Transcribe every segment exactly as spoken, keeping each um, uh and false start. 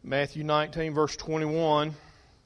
Matthew nineteen, verse twenty-one.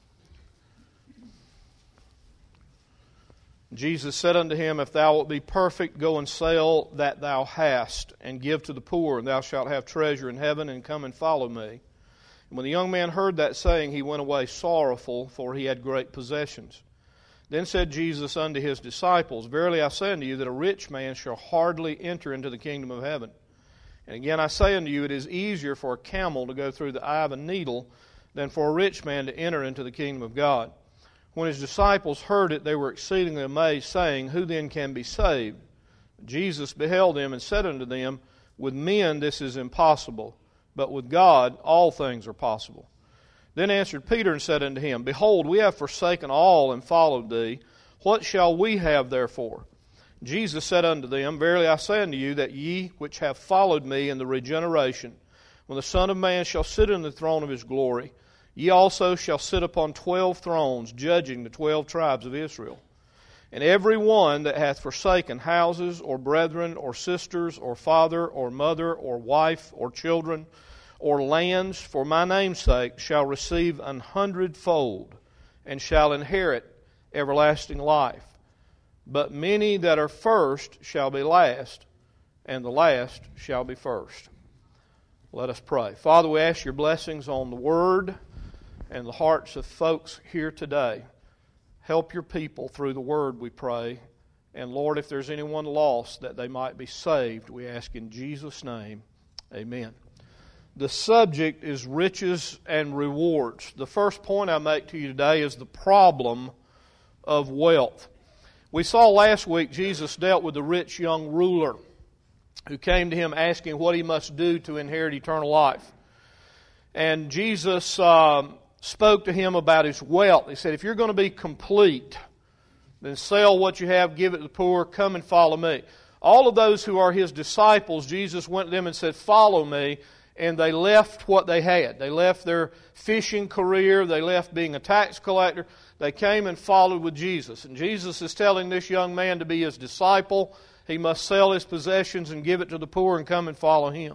Jesus said unto him, If thou wilt be perfect, go and sell that thou hast, and give to the poor, and thou shalt have treasure in heaven, and come and follow me. And when the young man heard that saying, he went away sorrowful, for he had great possessions. Then said Jesus unto his disciples, Verily I say unto you, that a rich man shall hardly enter into the kingdom of heaven. And again I say unto you, it is easier for a camel to go through the eye of a needle than for a rich man to enter into the kingdom of God. When his disciples heard it, they were exceedingly amazed, saying, Who then can be saved? Jesus beheld them and said unto them, With men this is impossible, but with God all things are possible. Then answered Peter and said unto him, Behold, we have forsaken all and followed thee. What shall we have therefore? Jesus said unto them, Verily I say unto you, that ye which have followed me in the regeneration, when the Son of Man shall sit in the throne of his glory, ye also shall sit upon twelve thrones, judging the twelve tribes of Israel. And every one that hath forsaken houses, or brethren, or sisters, or father, or mother, or wife, or children, or lands, for my name's sake, shall receive an hundredfold, and shall inherit everlasting life. But many that are first shall be last, and the last shall be first. Let us pray. Father, we ask your blessings on the Word and the hearts of folks here today. Help your people through the Word, we pray. And Lord, if there's anyone lost, that they might be saved, we ask in Jesus' name. Amen. The subject is riches and rewards. The first point I make to you today is the problem of wealth. We saw last week Jesus dealt with the rich young ruler who came to him asking what he must do to inherit eternal life. And Jesus um, spoke to him about his wealth. He said, if you're going to be complete, then sell what you have, give it to the poor, come and follow me. All of those who are his disciples, Jesus went to them and said, follow me. And they left what they had. They left their fishing career. They left being a tax collector. They came and followed with Jesus. And Jesus is telling this young man to be his disciple. He must sell his possessions and give it to the poor and come and follow him.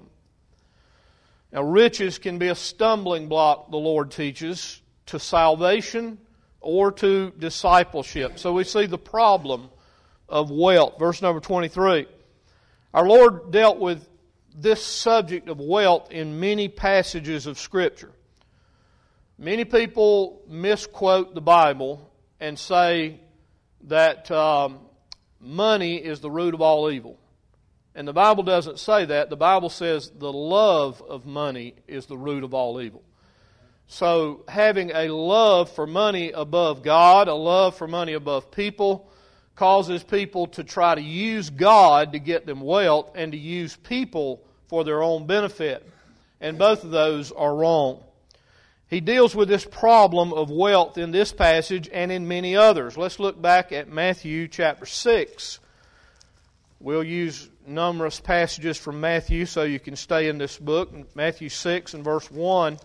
Now, riches can be a stumbling block, the Lord teaches, to salvation or to discipleship. So we see the problem of wealth. Verse number twenty-three. Our Lord dealt with this subject of wealth in many passages of Scripture. Many people misquote the Bible and say that um, money is the root of all evil. And the Bible doesn't say that. The Bible says the love of money is the root of all evil. So having a love for money above God, a love for money above people, causes people to try to use God to get them wealth and to use people for their own benefit. And both of those are wrong. He deals with this problem of wealth in this passage and in many others. Let's look back at Matthew chapter six. We'll use numerous passages from Matthew so you can stay in this book. Matthew six and verse one.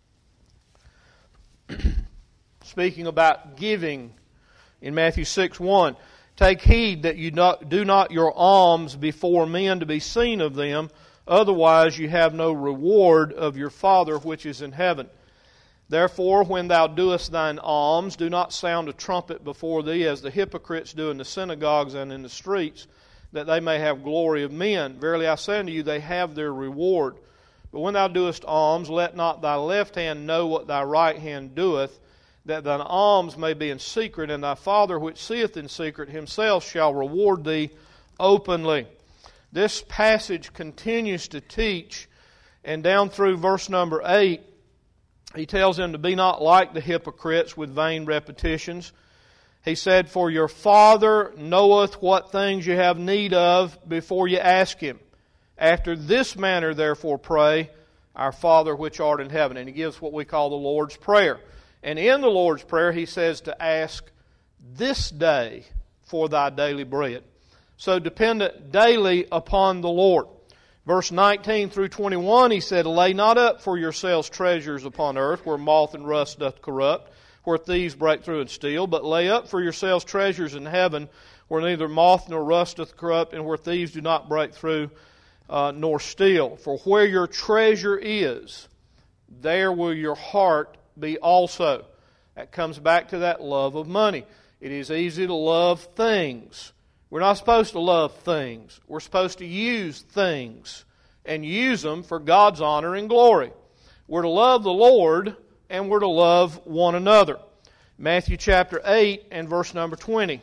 Speaking about giving in Matthew six one. Take heed that you not, do not your alms before men to be seen of them, otherwise you have no reward of your Father which is in heaven. Therefore, when thou doest thine alms, do not sound a trumpet before thee, as the hypocrites do in the synagogues and in the streets, that they may have glory of men. Verily I say unto you, they have their reward. But when thou doest alms, let not thy left hand know what thy right hand doeth, that thine alms may be in secret, and thy Father which seeth in secret himself shall reward thee openly. This passage continues to teach, and down through verse number eight, he tells them to be not like the hypocrites with vain repetitions. He said, for your Father knoweth what things you have need of before you ask Him. After this manner therefore pray, our Father which art in heaven. And he gives what we call the Lord's Prayer. And in the Lord's Prayer he says to ask this day for thy daily bread. So dependent daily upon the Lord. Verse nineteen through twenty-one, he said, lay not up for yourselves treasures upon earth, where moth and rust doth corrupt, where thieves break through and steal, but lay up for yourselves treasures in heaven, where neither moth nor rust doth corrupt, and where thieves do not break through uh, nor steal. For where your treasure is, there will your heart be also. That comes back to that love of money. It is easy to love things. We're not supposed to love things. We're supposed to use things and use them for God's honor and glory. We're to love the Lord and we're to love one another. Matthew chapter eight and verse number twenty.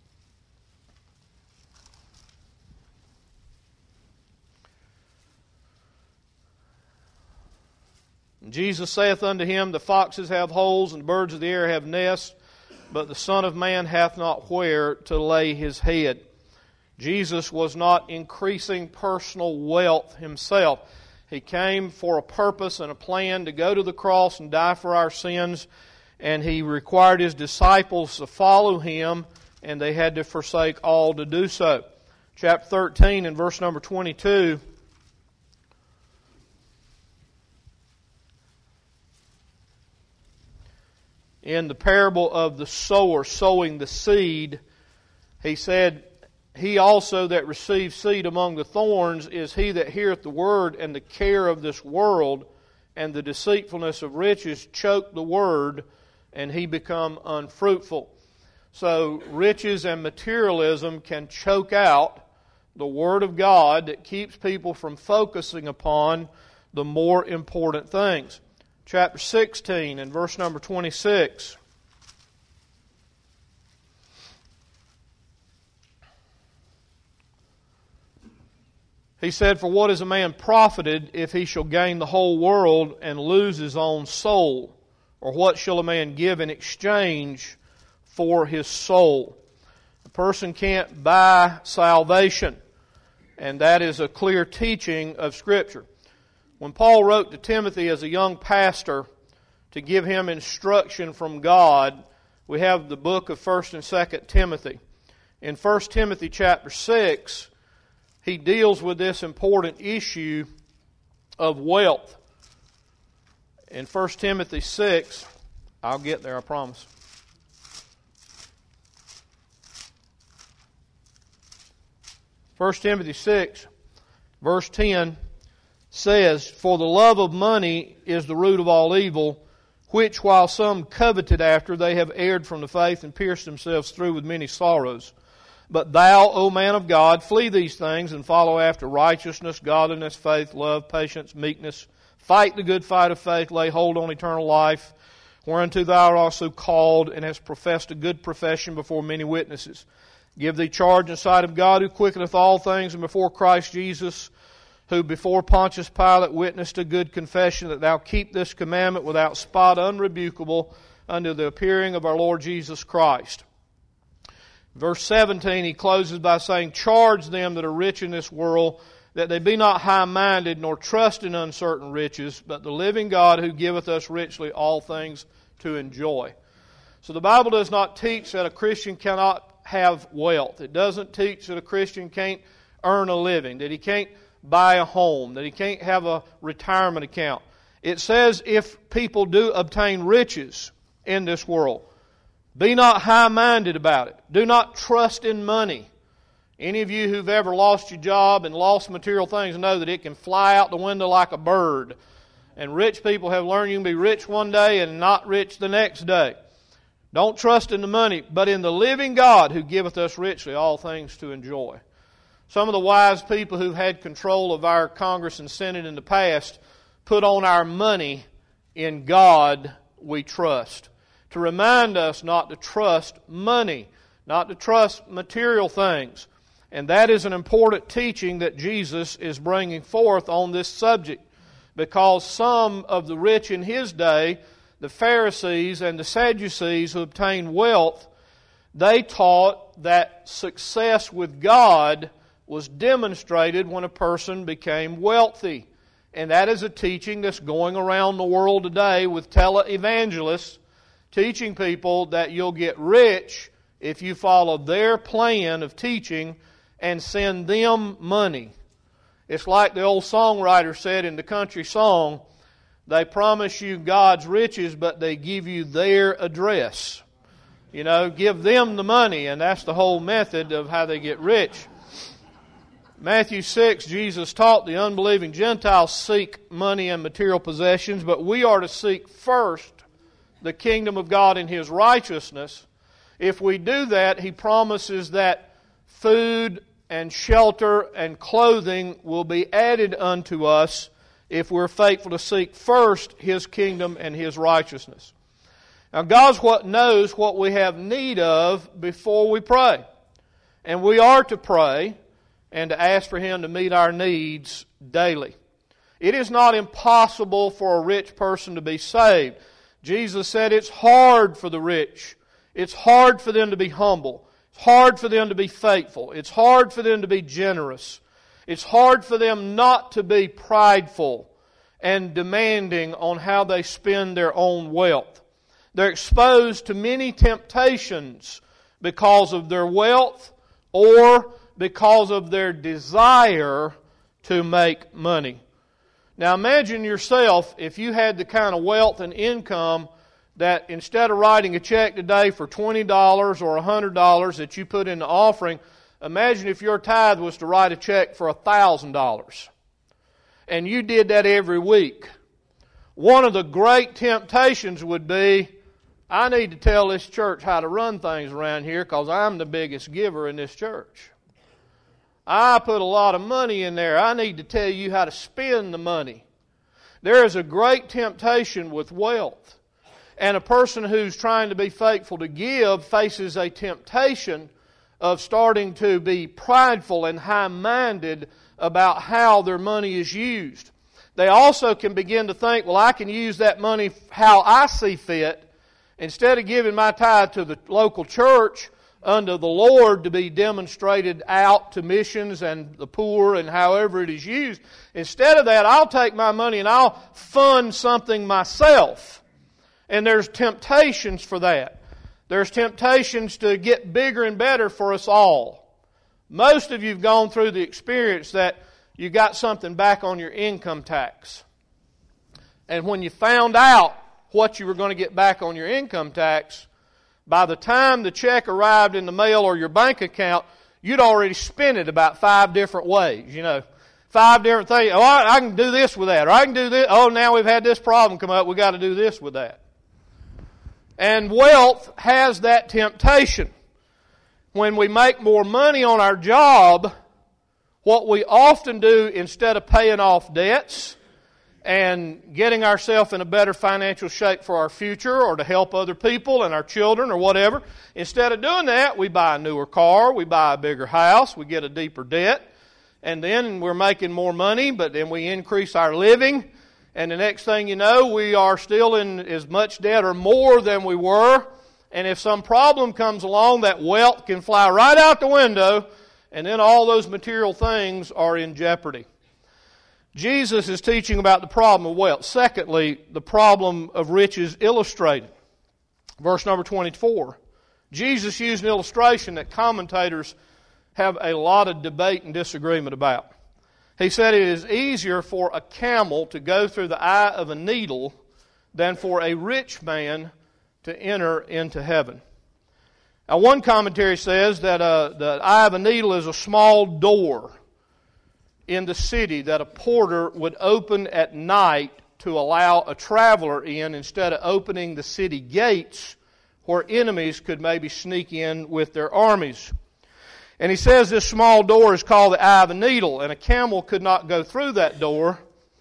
Jesus saith unto him, the foxes have holes, and the birds of the air have nests, but the Son of Man hath not where to lay his head. Jesus was not increasing personal wealth himself. He came for a purpose and a plan to go to the cross and die for our sins, and He required His disciples to follow Him, and they had to forsake all to do so. Chapter thirteen and verse number twenty-two. In the parable of the sower sowing the seed, He said, He also that receives seed among the thorns is he that heareth the word, and the care of this world and the deceitfulness of riches choke the word, and he become unfruitful. So riches and materialism can choke out the Word of God that keeps people from focusing upon the more important things. Chapter sixteen and verse number twenty-six. He said, For what is a man profited if he shall gain the whole world and lose his own soul? Or what shall a man give in exchange for his soul? A person can't buy salvation, and that is a clear teaching of Scripture. When Paul wrote to Timothy as a young pastor to give him instruction from God, we have the book of First and Second Timothy. In First Timothy chapter six, he deals with this important issue of wealth. In First Timothy six, I'll get there, I promise. First Timothy six, verse ten says, For the love of money is the root of all evil, which while some coveted after, they have erred from the faith and pierced themselves through with many sorrows. But thou, O man of God, flee these things and follow after righteousness, godliness, faith, love, patience, meekness. Fight the good fight of faith, lay hold on eternal life, whereunto thou art also called, and hast professed a good profession before many witnesses. Give thee charge in the sight of God, who quickeneth all things, and before Christ Jesus, who before Pontius Pilate witnessed a good confession, that thou keep this commandment without spot, unrebukable, unto the appearing of our Lord Jesus Christ. Verse seventeen, he closes by saying, Charge them that are rich in this world, that they be not high-minded, nor trust in uncertain riches, but the living God who giveth us richly all things to enjoy. So the Bible does not teach that a Christian cannot have wealth. It doesn't teach that a Christian can't earn a living, that he can't buy a home, that he can't have a retirement account. It says if people do obtain riches in this world, be not high-minded about it. Do not trust in money. Any of you who've ever lost your job and lost material things know that it can fly out the window like a bird. And rich people have learned you can be rich one day and not rich the next day. Don't trust in the money, but in the living God who giveth us richly all things to enjoy. Some of the wise people who've had control of our Congress and Senate in the past put on our money in God we trust. To remind us not to trust money, not to trust material things. And that is an important teaching that Jesus is bringing forth on this subject. Because some of the rich in His day, the Pharisees and the Sadducees who obtained wealth, they taught that success with God was demonstrated when a person became wealthy. And that is a teaching that's going around the world today with televangelists teaching people that you'll get rich if you follow their plan of teaching and send them money. It's like the old songwriter said in the country song, they promise you God's riches, but they give you their address. You know, give them the money, and that's the whole method of how they get rich. Matthew six, Jesus taught the unbelieving Gentiles seek money and material possessions, but we are to seek first the kingdom of God and His righteousness. If we do that, He promises that food and shelter and clothing will be added unto us if we're faithful to seek first His kingdom and His righteousness. Now, God's what knows what we have need of before we pray. And we are to pray and to ask for Him to meet our needs daily. It is not impossible for a rich person to be saved. Jesus said it's hard for the rich. It's hard for them to be humble. It's hard for them to be faithful. It's hard for them to be generous. It's hard for them not to be prideful and demanding on how they spend their own wealth. They're exposed to many temptations because of their wealth or because of their desire to make money. Now imagine yourself if you had the kind of wealth and income that instead of writing a check today for twenty dollars or one hundred dollars that you put in the offering, imagine if your tithe was to write a check for one thousand dollars. And you did that every week. One of the great temptations would be, I need to tell this church how to run things around here because I'm the biggest giver in this church. I put a lot of money in there. I need to tell you how to spend the money. There is a great temptation with wealth. And a person who's trying to be faithful to give faces a temptation of starting to be prideful and high-minded about how their money is used. They also can begin to think, well, I can use that money how I see fit. Instead of giving my tithe to the local church unto the Lord to be demonstrated out to missions and the poor and however it is used, instead of that, I'll take my money and I'll fund something myself. And there's temptations for that. There's temptations to get bigger and better for us all. Most of you have gone through the experience that you got something back on your income tax. And when you found out what you were going to get back on your income tax, by the time the check arrived in the mail or your bank account, you'd already spent it about five different ways, you know. Five different things. Oh, I, I can do this with that. Or I can do this. Oh, now we've had this problem come up. We've got to do this with that. And wealth has that temptation. When we make more money on our job, what we often do instead of paying off debts and getting ourselves in a better financial shape for our future or to help other people and our children or whatever, instead of doing that, we buy a newer car, we buy a bigger house, we get a deeper debt, and then we're making more money, but then we increase our living, and the next thing you know, we are still in as much debt or more than we were, and if some problem comes along, that wealth can fly right out the window, and then all those material things are in jeopardy. Jesus is teaching about the problem of wealth. Secondly, the problem of riches illustrated. Verse number twenty-four. Jesus used an illustration that commentators have a lot of debate and disagreement about. He said it is easier for a camel to go through the eye of a needle than for a rich man to enter into heaven. Now, one commentary says that uh, the eye of a needle is a small door in the city that a porter would open at night to allow a traveler in instead of opening the city gates where enemies could maybe sneak in with their armies. And he says this small door is called the eye of a needle, and a camel could not go through that door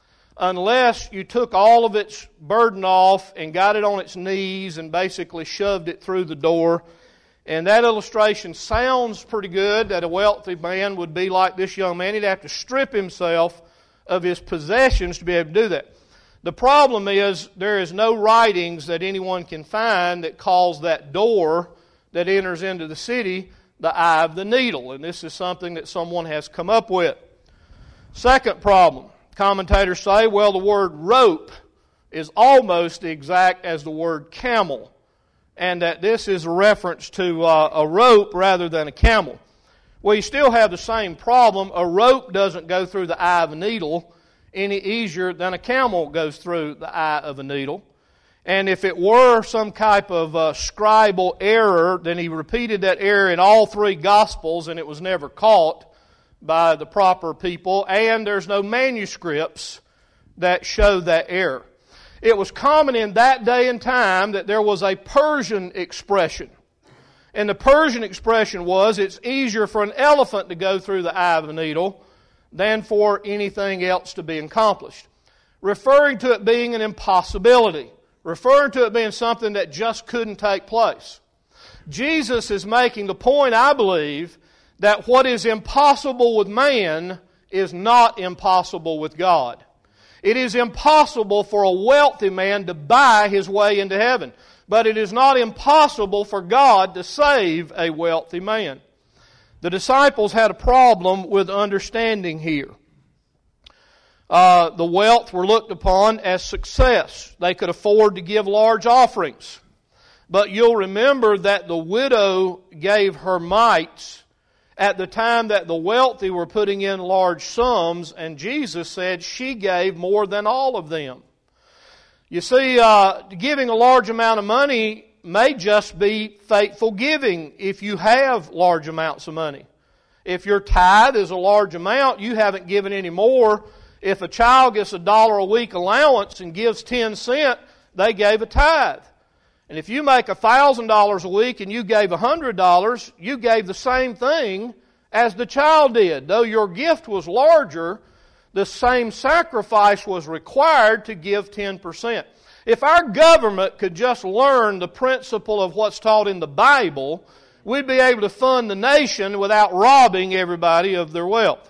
unless you took all of its burden off and got it on its knees and basically shoved it through the door. And that illustration sounds pretty good, that a wealthy man would be like this young man. He'd have to strip himself of his possessions to be able to do that. The problem is there is no writings that anyone can find that calls that door that enters into the city the eye of the needle. And this is something that someone has come up with. Second problem. Commentators say, well, the word rope is almost the exact as the word camel, and that this is a reference to uh, a rope rather than a camel. Well, you still have the same problem. A rope doesn't go through the eye of a needle any easier than a camel goes through the eye of a needle. And if it were some type of uh, scribal error, then he repeated that error in all three Gospels and it was never caught by the proper people, and there's no manuscripts that show that error. It was common in that day and time that there was a Persian expression. And the Persian expression was, it's easier for an elephant to go through the eye of a needle than for anything else to be accomplished. Referring to it being an impossibility. Referring to it being something that just couldn't take place. Jesus is making the point, I believe, that what is impossible with man is not impossible with God. It is impossible for a wealthy man to buy his way into heaven. But it is not impossible for God to save a wealthy man. The disciples had a problem with understanding here. Uh, the wealth were looked upon as success. They could afford to give large offerings. But you'll remember that the widow gave her mites at the time that the wealthy were putting in large sums, and Jesus said she gave more than all of them. You see, uh, giving a large amount of money may just be faithful giving if you have large amounts of money. If your tithe is a large amount, you haven't given any more. If a child gets a dollar a week allowance and gives ten cents, they gave a tithe. And if you make a thousand dollars a week and you gave a hundred dollars, you gave the same thing as the child did. Though your gift was larger, the same sacrifice was required to give ten percent. If our government could just learn the principle of what's taught in the Bible, we'd be able to fund the nation without robbing everybody of their wealth.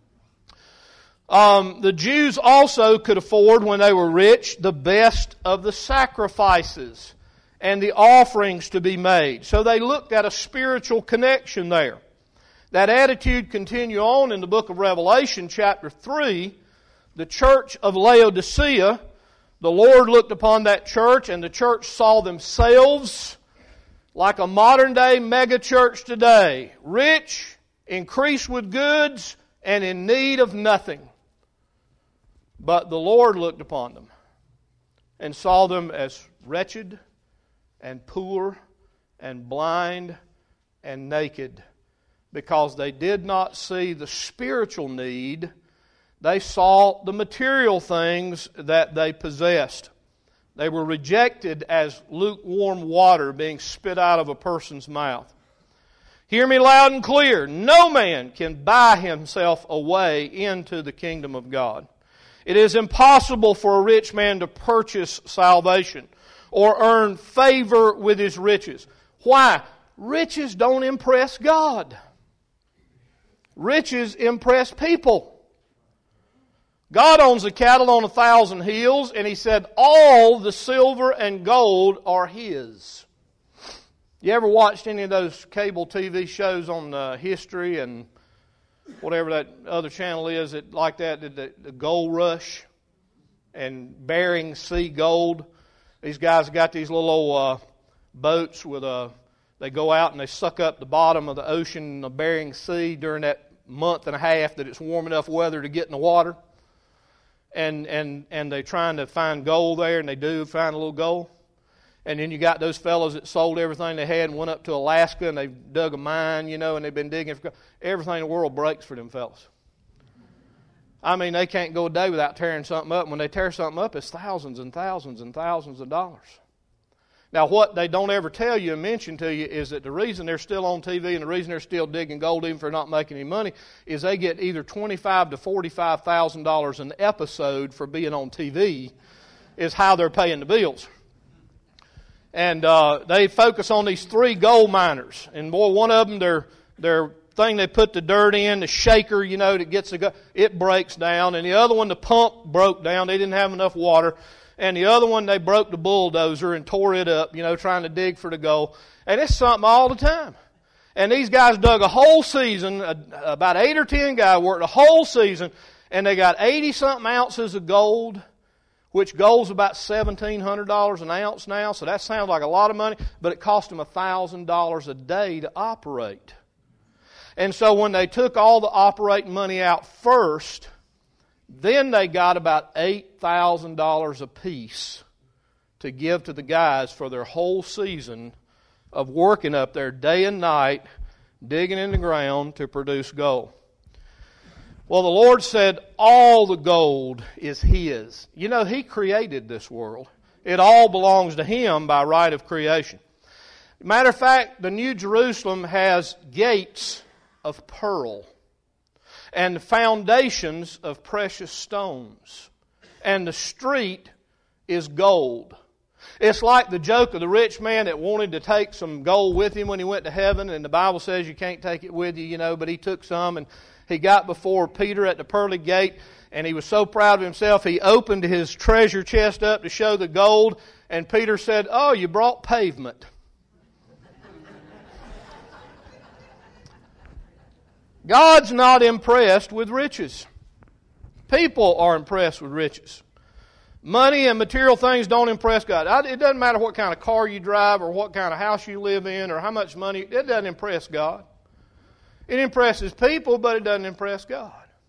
Um, the Jews also could afford, when they were rich, the best of the sacrifices and the offerings to be made. So they looked at a spiritual connection there. That attitude continued on in the book of Revelation, chapter three. The church of Laodicea, the Lord looked upon that church, and the church saw themselves like a modern-day megachurch today, rich, increased with goods, and in need of nothing. But the Lord looked upon them and saw them as wretched and poor and blind and naked, because they did not see the spiritual need. They saw the material things that they possessed. They were rejected as lukewarm water being spit out of a person's mouth. Hear me loud and clear. No man can buy himself a way into the kingdom of God. It is impossible for a rich man to purchase salvation or earn favor with his riches. Why? Riches don't impress God. Riches impress people. God owns the cattle on a thousand hills, and He said all the silver and gold are His. You ever watched any of those cable T V shows on uh, history and whatever that other channel is that like that, the, the Gold Rush and Bering Sea Gold? These guys got these little old uh, boats with a. They go out and they suck up the bottom of the ocean, the Bering Sea, during that month and a half that it's warm enough weather to get in the water. And and and they're trying to find gold there, and they do find a little gold. And then you got those fellows that sold everything they had and went up to Alaska, and they dug a mine, you know, and they've been digging for everything in the world breaks for them fellows. I mean, they can't go a day without tearing something up. And when they tear something up, it's thousands and thousands and thousands of dollars. Now, what they don't ever tell you and mention to you is that the reason they're still on T V and the reason they're still digging gold, even if they're not making any money, is they get either twenty-five to forty-five thousand dollars an episode for being on T V. Is how they're paying the bills. And uh, they focus on these three gold miners, and boy, one of them, their their thing they put the dirt in, the shaker, you know, that gets the gold, it breaks down, and the other one, the pump broke down. They didn't have enough water. And the other one, they broke the bulldozer and tore it up, you know, trying to dig for the gold. And it's something all the time. And these guys dug a whole season, about eight or ten guys worked a whole season, and they got eighty-something ounces of gold, which gold's about seventeen hundred dollars an ounce now. So that sounds like a lot of money, but it cost them one thousand dollars a day to operate. And so when they took all the operating money out first, then they got about eight thousand dollars apiece to give to the guys for their whole season of working up there day and night, digging in the ground to produce gold. Well, the Lord said all the gold is His. You know, He created this world. It all belongs to Him by right of creation. Matter of fact, the New Jerusalem has gates of pearl and foundations of precious stones. And the street is gold. It's like the joke of the rich man that wanted to take some gold with him when he went to heaven, and the Bible says you can't take it with you, you know, but he took some, and he got before Peter at the pearly gate, and he was so proud of himself, he opened his treasure chest up to show the gold, and Peter said, "Oh, you brought pavement." God's not impressed with riches. People are impressed with riches. Money and material things don't impress God. It doesn't matter what kind of car you drive or what kind of house you live in or how much money. It doesn't impress God. It impresses people, but it doesn't impress God.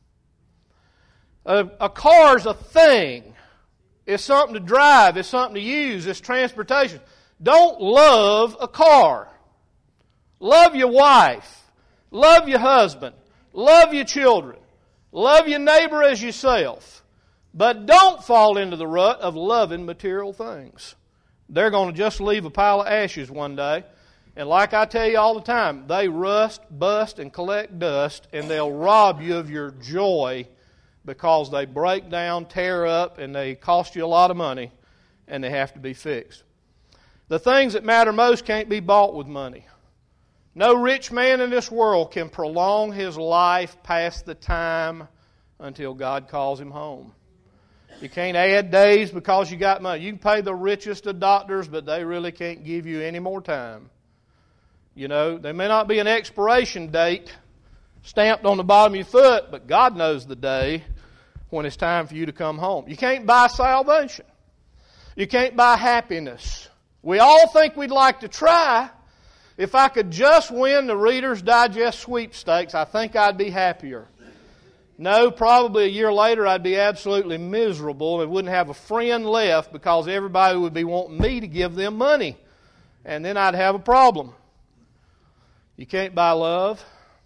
A, a car's a thing. It's something to drive. It's something to use. It's transportation. Don't love a car. Love your wife. Love your husband. Love your children. Love your neighbor as yourself. But don't fall into the rut of loving material things. They're going to just leave a pile of ashes one day. And like I tell you all the time, they rust, bust, and collect dust, and they'll rob you of your joy because they break down, tear up, and they cost you a lot of money, and they have to be fixed. The things that matter most can't be bought with money. No rich man in this world can prolong his life past the time until God calls him home. You can't add days because you got money. You can pay the richest of doctors, but they really can't give you any more time. You know, there may not be an expiration date stamped on the bottom of your foot, but God knows the day when it's time for you to come home. You can't buy salvation. You can't buy happiness. We all think we'd like to try. If I could just win the Reader's Digest sweepstakes, I think I'd be happier. No, probably a year later I'd be absolutely miserable and wouldn't have a friend left because everybody would be wanting me to give them money. And then I'd have a problem. You can't buy love.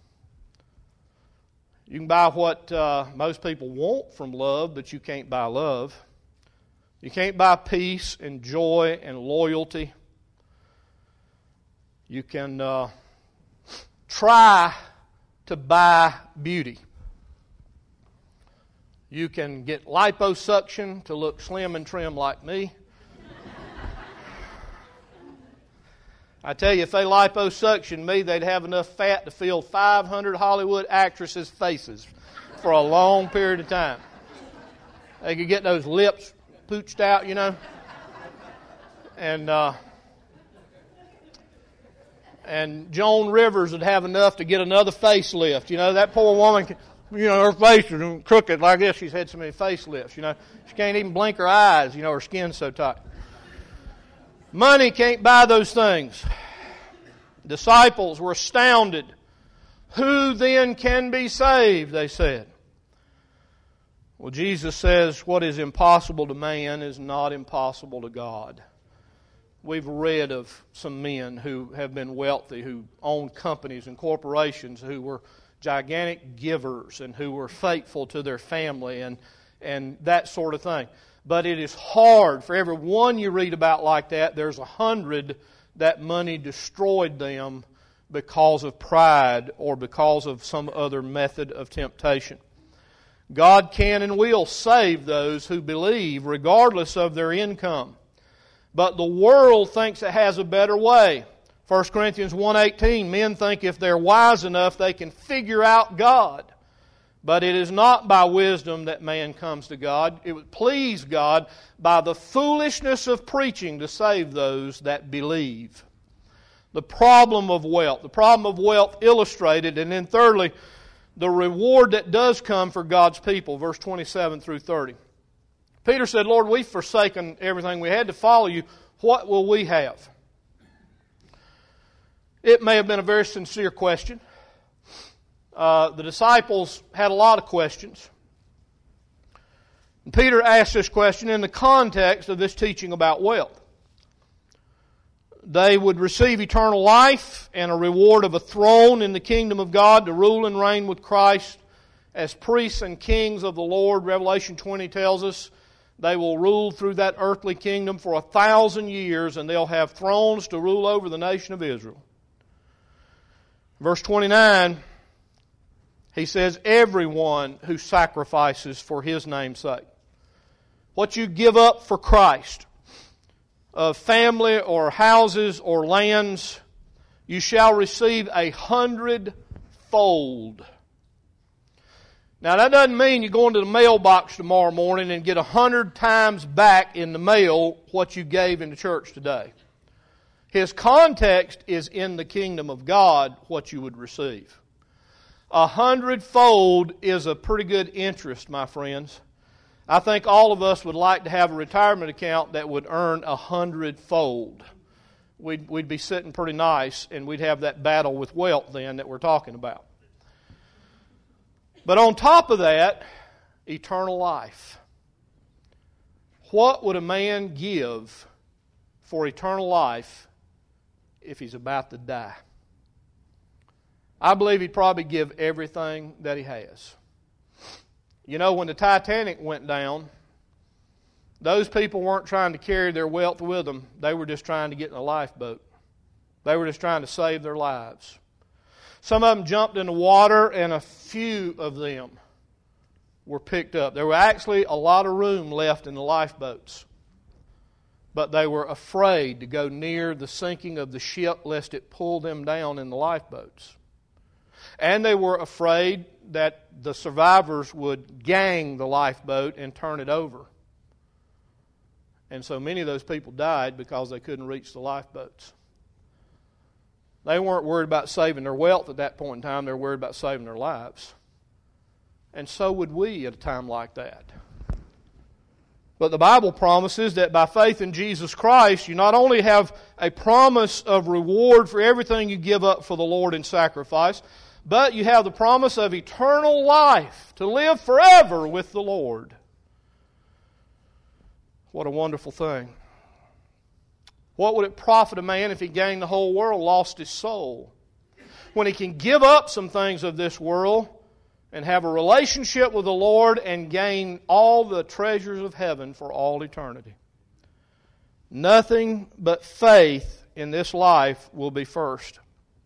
You can buy what uh, most people want from love, but you can't buy love. You can't buy peace and joy and loyalty. You can uh, try to buy beauty. You can get liposuction to look slim and trim like me. I tell you, if they liposuction me, they'd have enough fat to fill five hundred Hollywood actresses' faces for a long period of time. They could get those lips pooched out, you know. And uh, and Joan Rivers would have enough to get another facelift. You know, that poor woman, you know, her face is crooked like this. She's had so many facelifts, you know. She can't even blink her eyes, you know, her skin's so tight. Money can't buy those things. Disciples were astounded. Who then can be saved, they said. Well, Jesus says what is impossible to man is not impossible to God. We've read of some men who have been wealthy, who own companies and corporations, who were gigantic givers and who were faithful to their family and, and that sort of thing. But it is hard. For every one you read about like that, there's a hundred that money destroyed them because of pride or because of some other method of temptation. God can and will save those who believe regardless of their income. But the world thinks it has a better way. First Corinthians one eighteen, men think if they're wise enough they can figure out God. But it is not by wisdom that man comes to God. It would please God by the foolishness of preaching to save those that believe. The problem of wealth. The problem of wealth illustrated. And then thirdly, the reward that does come for God's people. Verse twenty-seven through thirty. Peter said, Lord, we've forsaken everything we had to follow you. What will we have? It may have been a very sincere question. Uh, the disciples had a lot of questions. And Peter asked this question in the context of this teaching about wealth. They would receive eternal life and a reward of a throne in the kingdom of God to rule and reign with Christ as priests and kings of the Lord. Revelation twenty tells us they will rule through that earthly kingdom for a thousand years, and they'll have thrones to rule over the nation of Israel. Verse twenty-nine, he says, everyone who sacrifices for His name's sake. What you give up for Christ, of family or houses or lands, you shall receive a hundredfold. Now that doesn't mean you go into the mailbox tomorrow morning and get a hundred times back in the mail what you gave in the church today. His context is in the kingdom of God what you would receive. A hundredfold is a pretty good interest, my friends. I think all of us would like to have a retirement account that would earn a hundredfold. We'd, we'd be sitting pretty nice, and we'd have that battle with wealth then that we're talking about. But on top of that, eternal life. What would a man give for eternal life if he's about to die? I believe he'd probably give everything that he has. You know, when the Titanic went down, those people weren't trying to carry their wealth with them. They were just trying to get in a lifeboat. They were just trying to save their lives. Some of them jumped in the water, and a few of them were picked up. There were actually a lot of room left in the lifeboats. But they were afraid to go near the sinking of the ship lest it pull them down in the lifeboats. And they were afraid that the survivors would gang the lifeboat and turn it over. And so many of those people died because they couldn't reach the lifeboats. They weren't worried about saving their wealth at that point in time. They were worried about saving their lives. And so would we at a time like that. But the Bible promises that by faith in Jesus Christ, you not only have a promise of reward for everything you give up for the Lord in sacrifice, but you have the promise of eternal life to live forever with the Lord. What a wonderful thing. What would it profit a man if he gained the whole world, lost his soul? When he can give up some things of this world and have a relationship with the Lord and gain all the treasures of heaven for all eternity. Nothing but faith in this life will be first.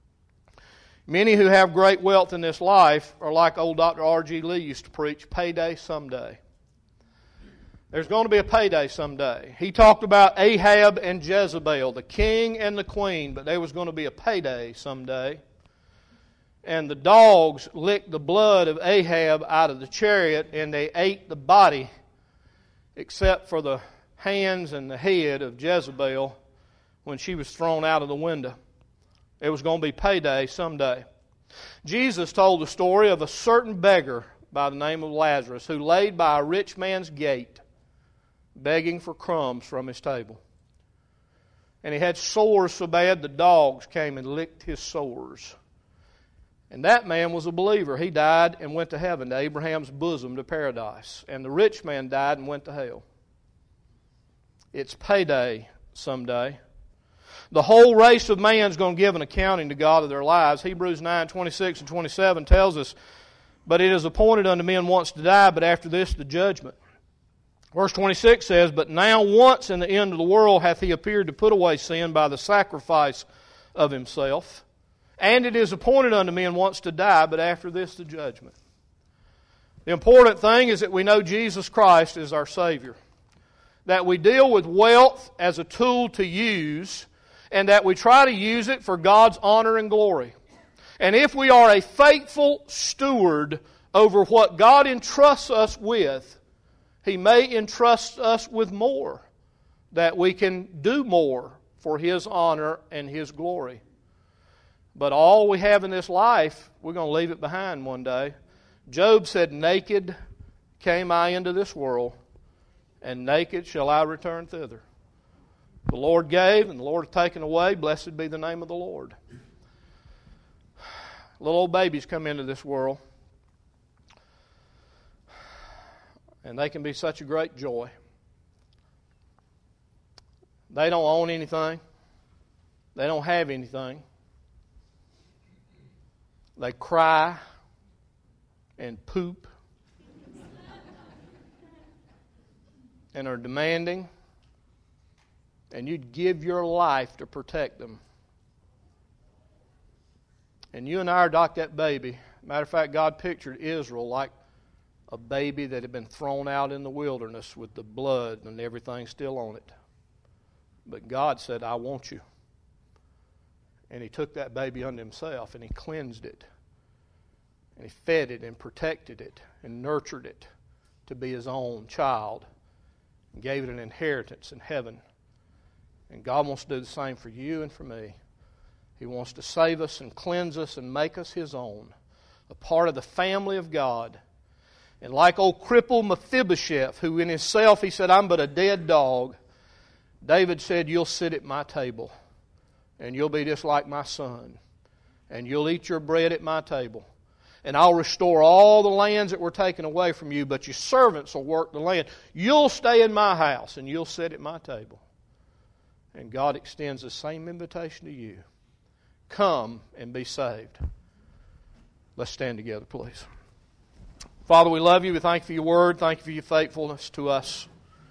Many who have great wealth in this life are like old Doctor R G Lee used to preach, payday someday. There's going to be a payday someday. He talked about Ahab and Jezebel, the king and the queen, but there was going to be a payday someday. And the dogs licked the blood of Ahab out of the chariot, and they ate the body, except for the hands and the head of Jezebel when she was thrown out of the window. It was going to be payday someday. Jesus told the story of a certain beggar by the name of Lazarus who laid by a rich man's gate begging for crumbs from his table. And he had sores so bad the dogs came and licked his sores. And that man was a believer. He died and went to heaven, to Abraham's bosom, to paradise. And the rich man died and went to hell. It's payday someday. The whole race of man is going to give an accounting to God of their lives. Hebrews nine, twenty-six and twenty-seven tells us, but it is appointed unto men once to die, but after this the judgment. Verse twenty-six says, but now once in the end of the world hath he appeared to put away sin by the sacrifice of himself. And it is appointed unto men once to die, but after this the judgment. The important thing is that we know Jesus Christ is our Savior. That we deal with wealth as a tool to use, and that we try to use it for God's honor and glory. And if we are a faithful steward over what God entrusts us with, He may entrust us with more, that we can do more for His honor and His glory. But all we have in this life, we're going to leave it behind one day. Job said, naked came I into this world, and naked shall I return thither. The Lord gave, and the Lord hath taken away. Blessed be the name of the Lord. Little old babies come into this world, and they can be such a great joy. They don't own anything. They don't have anything. They cry. and poop and are demanding, and you'd give your life to protect them. And you and I adopt that baby. Matter of fact, God pictured Israel like a baby that had been thrown out in the wilderness with the blood and everything still on it. But God said, I want you. And He took that baby unto Himself and He cleansed it. And He fed it and protected it and nurtured it to be His own child. And gave it an inheritance in heaven. And God wants to do the same for you and for me. He wants to save us and cleanse us and make us His own. A part of the family of God. And like old crippled Mephibosheth, who in himself he said, I'm but a dead dog. David said, you'll sit at my table. And you'll be just like my son. And you'll eat your bread at my table. And I'll restore all the lands that were taken away from you, but your servants will work the land. You'll stay in my house and you'll sit at my table. And God extends the same invitation to you. Come and be saved. Let's stand together, please. Father, we love you. We thank you for your word. Thank you for your faithfulness to us.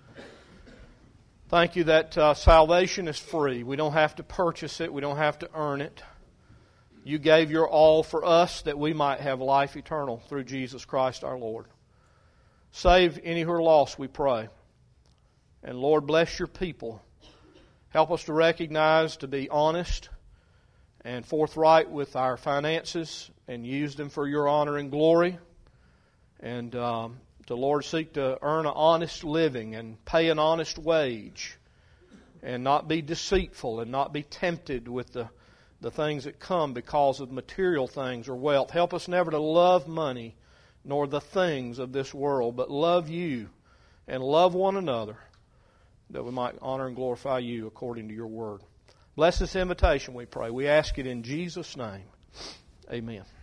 Thank you that uh, salvation is free. We don't have to purchase it. We don't have to earn it. You gave your all for us that we might have life eternal through Jesus Christ our Lord. Save any who are lost, we pray. And Lord, bless your people. Help us to recognize, to be honest and forthright with our finances and use them for your honor and glory. And um, to, Lord, seek to earn an honest living and pay an honest wage and not be deceitful and not be tempted with the the things that come because of material things or wealth. Help us never to love money nor the things of this world, but love you and love one another that we might honor and glorify you according to your word. Bless this invitation, we pray. We ask it in Jesus' name. Amen.